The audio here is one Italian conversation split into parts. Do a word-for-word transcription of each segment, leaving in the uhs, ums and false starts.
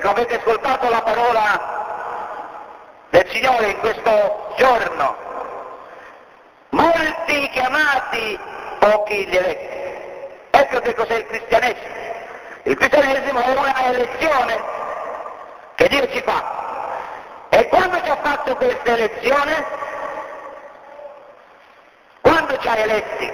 Ecco, avete ascoltato la parola del Signore in questo giorno. Molti chiamati, pochi gli eletti. Ecco che cos'è il cristianesimo. Il cristianesimo è una elezione che Dio ci fa. E quando ci ha fatto questa elezione, quando ci ha eletti?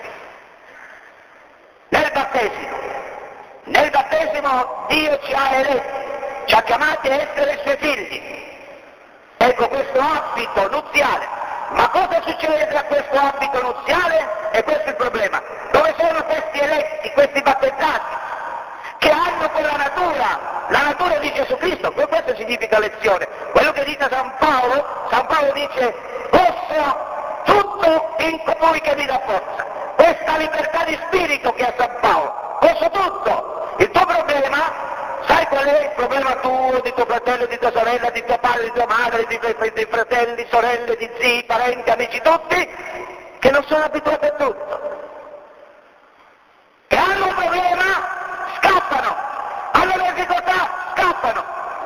Nel battesimo. Nel battesimo Dio ci ha eletti, ci ha chiamati a essere suoi figli. Ecco questo abito nuziale. Ma cosa succede a questo abito nuziale? E questo è il problema. Dove sono questi eletti, questi battezzati, che hanno quella natura, la natura di Gesù Cristo? Questo significa lezione. Quello che dice San Paolo, San Paolo dice, posso tutto in colui che mi dà forza. Questa libertà di spirito che ha San Paolo, posso tutto. Il tuo problema, sai qual è il problema tuo, di tuo fratello, di tua sorella, di tuo padre, di tua madre, di tuoi di fratelli, sorelle, di zii, parenti, amici tutti, che non sono abituati a tutto. Che hanno un problema, scappano, hanno le difficoltà, scappano.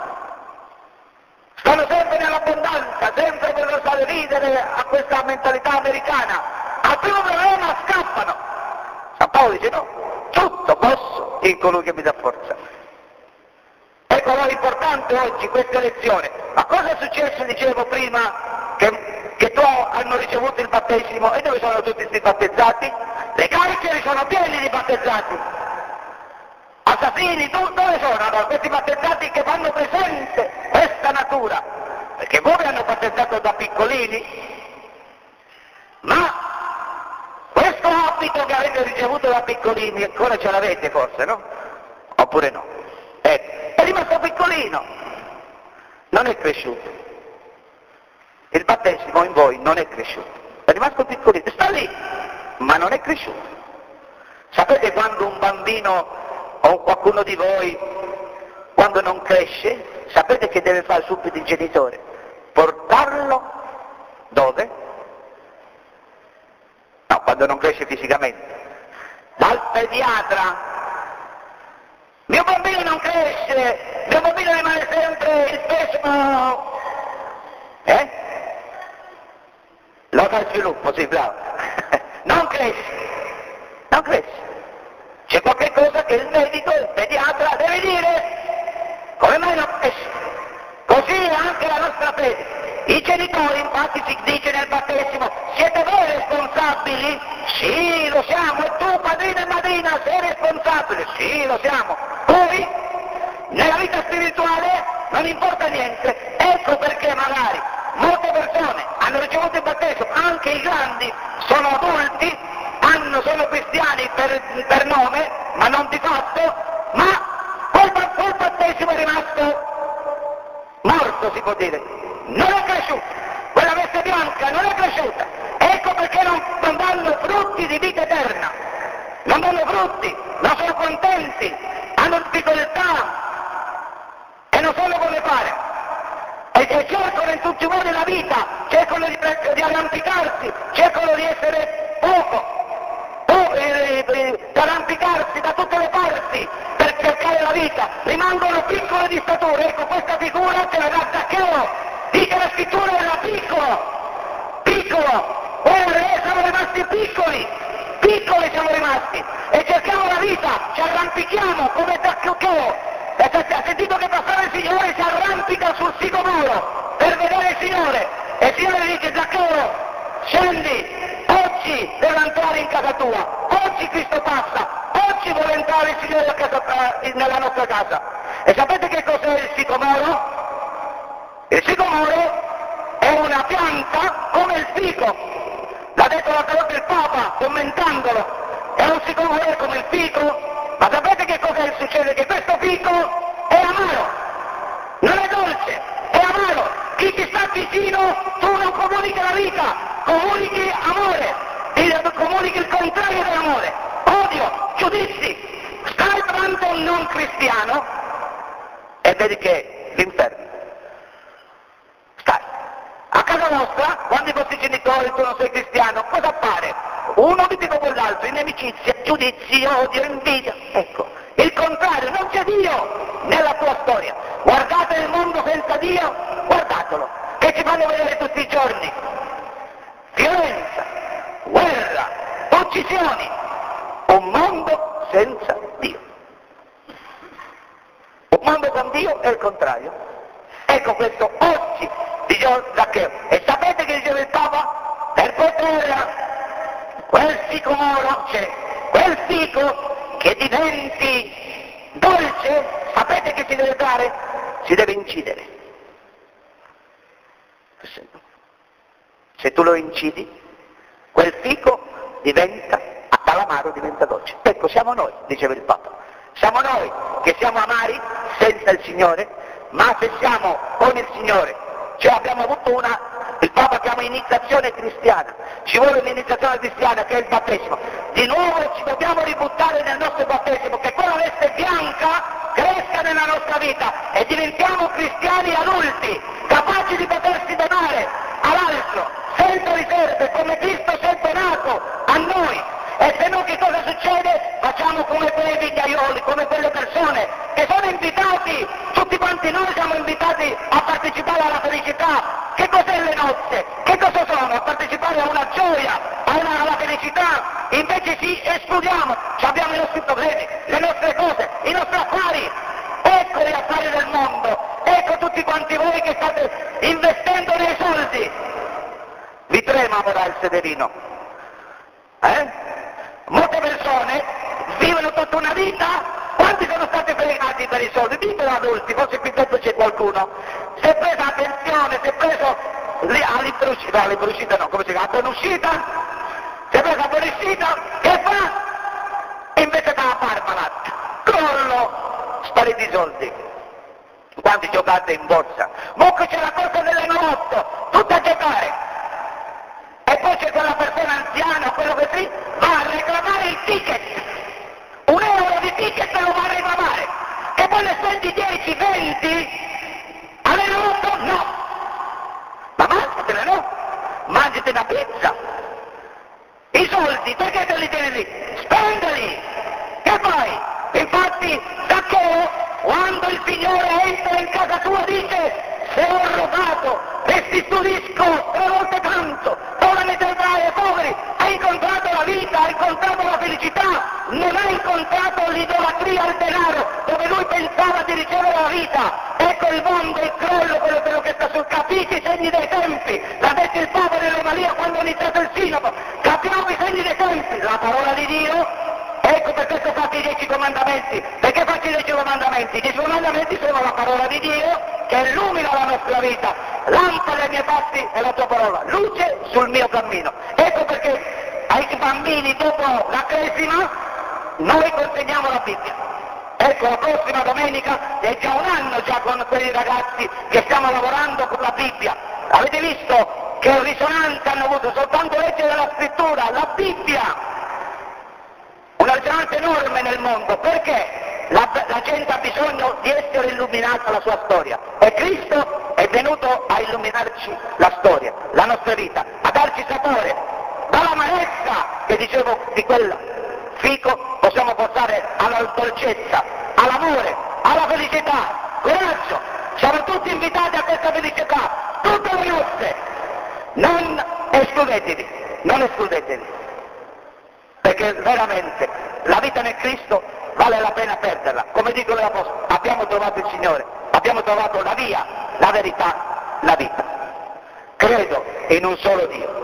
Stanno sempre nell'abbondanza, sempre per non fare ridere a questa mentalità americana. Al primo problema scappano. San Paolo dice no, tutto posso in colui che mi dà forza. Ecco allora è importante oggi questa lezione. Ma cosa è successo, dicevo prima, che, che tu hanno ricevuto il battesimo e dove sono tutti questi battezzati? Le carceri sono piene di battezzati. Assassini, tu, dove sono? Allora, questi battezzati che fanno presente questa natura. Perché voi vi hanno battezzato da piccolini, ma questo abito che avete ricevuto da piccolini ancora ce l'avete forse, no? Oppure no? Ecco, è rimasto piccolino, non è cresciuto. Il battesimo in voi non è cresciuto, è rimasto piccolino, sta lì, ma non è cresciuto. Sapete quando un bambino o qualcuno di voi, quando non cresce, sapete che deve fare subito il genitore? Portarlo dove? No, quando non cresce fisicamente. Dal pediatra. Mio bambino non cresce, mio bambino rimane sempre il pessimo. Eh? Lotta al sviluppo, sì, bravo. Non cresce, non cresce. C'è qualche cosa che il medico, il pediatra deve dire. Come mai non cresce? Così è anche la nostra fede. I genitori, infatti, si dice nel battesimo, siete voi responsabili? Sì, lo siamo. E tu, padrino e madrina, sei responsabile? Sì, lo siamo. Poi, nella vita spirituale, non importa niente. Ecco perché magari molte persone hanno ricevuto il battesimo, anche i grandi, sono adulti, hanno, sono cristiani per, per nome, ma non di fatto, ma quel, quel battesimo è rimasto morto, si può dire. Non è cresciuta, quella veste bianca non è cresciuta, ecco perché non, non danno frutti di vita eterna, non danno frutti, non sono contenti, hanno difficoltà e non sanno come fare, e, e cercano in tutti i modi la vita, cercano di, di arrampicarsi, cercano di essere poco, po- eh, eh, di arrampicarsi da tutte le parti per cercare la vita, rimangono piccoli di statura. Ecco, questa figura ce la dà Zaccheo. Dice la scrittura era piccolo, piccolo, ora siamo rimasti piccoli, piccoli siamo rimasti, e cerchiamo la vita, ci arrampichiamo come Zaccheo, e ha sentito che passava il Signore, si arrampica sul sicomoro per vedere il Signore, e il Signore dice Zaccheo, scendi, oggi deve entrare in casa tua, oggi Cristo passa, oggi vuole entrare il Signore a casa, nella nostra casa. E sapete che cos'è il sicomoro? Il sicomoro è una pianta come il fico, l'ha detto l'altra volta il Papa commentandolo, è un sicomoro come il fico, ma sapete che cosa succede? Che questo fico è amaro, non è dolce, è amaro, chi ti sta vicino tu non comunichi la vita, comunichi amore, comunichi il contrario dell'amore, odio, giudizi, stai davanti a un non cristiano e vedi che l'inferno. A casa nostra, quando i vostri genitori, tu non sei cristiano, cosa appare? Uno litiga con l'altro, inimicizia, giudizi, odio, invidia. Ecco, il contrario, non c'è Dio nella tua storia. Dio è il contrario. Ecco questo oggi, diceva Zaccheo. E sapete che diceva il Papa? Per poter quel fico dolce, quel fico che diventi dolce, sapete che si deve fare? Si deve incidere. Se tu lo incidi, quel fico diventa, dall'amaro diventa dolce. Ecco, siamo noi, diceva il Papa. Siamo noi che siamo amari senza il Signore, ma se siamo con il Signore, cioè abbiamo avuto una, il Papa chiama iniziazione cristiana, ci vuole un'iniziazione cristiana che è il battesimo. Di nuovo ci dobbiamo ributtare nel nostro battesimo, che quella veste bianca cresca nella nostra vita e diventiamo cristiani adulti, capaci di potersi donare all'altro, senza riserve, come Cristo si è donato a noi. E se no che cosa succede? Facciamo come quei vigliaioli, come quelle persone che sono invitati, tutti quanti noi siamo invitati a partecipare alla felicità. Che cos'è le nozze? Che cosa sono? A partecipare a una gioia, a una, alla felicità. Invece ci escludiamo, ci abbiamo i nostri problemi, le nostre cose, i nostri affari. Ecco gli affari del mondo, ecco tutti quanti voi che state investendo nei soldi. Vi trema ora il sederino. Eh? Molte persone vivono tutta una vita, quanti sono stati fregati per i soldi? Ditelo adulti, forse qui dentro c'è qualcuno. Si è presa la pensione, si è preso all'imbruscita, all'imbruscita no, come si chiama? La buonuscita, si è presa la buonuscita, che fa? E invece dalla Parmalat, crollo, spariti i soldi. Quanti giocate in borsa? Comunque c'è la corsa dell'Enalotto, tutti a giocare. E poi c'è quella persona anziana, quello che si va a reclamare il ticket, un euro di ticket lo va a reclamare, e poi ne spendi dieci, venti, all'Enalotto no, ma mangiatela no, mangiati una pizza, i soldi perché te li tieni lì? Spendili, che poi, infatti Zaccheo, quando il Signore entra in casa tua dice: se ho rubato, restituisco tre volte tanto, ora ne terrai ai poveri. Hai incontrato la vita, hai incontrato la felicità, non hai incontrato l'idolatria al denaro, dove lui pensava di ricevere la vita. Ecco il mondo, il crollo, quello, quello che sta sul, capite i segni dei tempi, l'ha detto il Papa nell'Omalia quando ha iniziato il sinodo, capiamo i segni dei tempi, la parola di Dio. Ecco per questo fate i dieci comandamenti. Perché faccio i dieci comandamenti? I dieci comandamenti sono la parola di Dio che illumina la nostra vita, lampada ai miei passi è la tua parola, luce sul mio cammino. Ecco perché ai bambini dopo la cresima noi consegniamo la Bibbia. Ecco, la prossima domenica è già un anno già con quei ragazzi che stiamo lavorando con la Bibbia. Avete visto che risonanza hanno avuto soltanto leggere la scrittura, la Bibbia. Una risonanza enorme nel mondo, perché la, la gente ha bisogno di essere illuminata alla sua storia, e Cristo è venuto a illuminarci la storia, la nostra vita, a darci sapore. Dall'amarezza, che dicevo di quel fico, possiamo passare alla dolcezza, all'amore, alla felicità. Coraggio, siamo tutti invitati a questa felicità, tutte le nostre. Non escludetevi, non escludetevi. Perché veramente la vita nel Cristo vale la pena perderla. Come dicono gli apostoli, abbiamo trovato il Signore, abbiamo trovato la via, la verità, la vita. Credo in un solo Dio,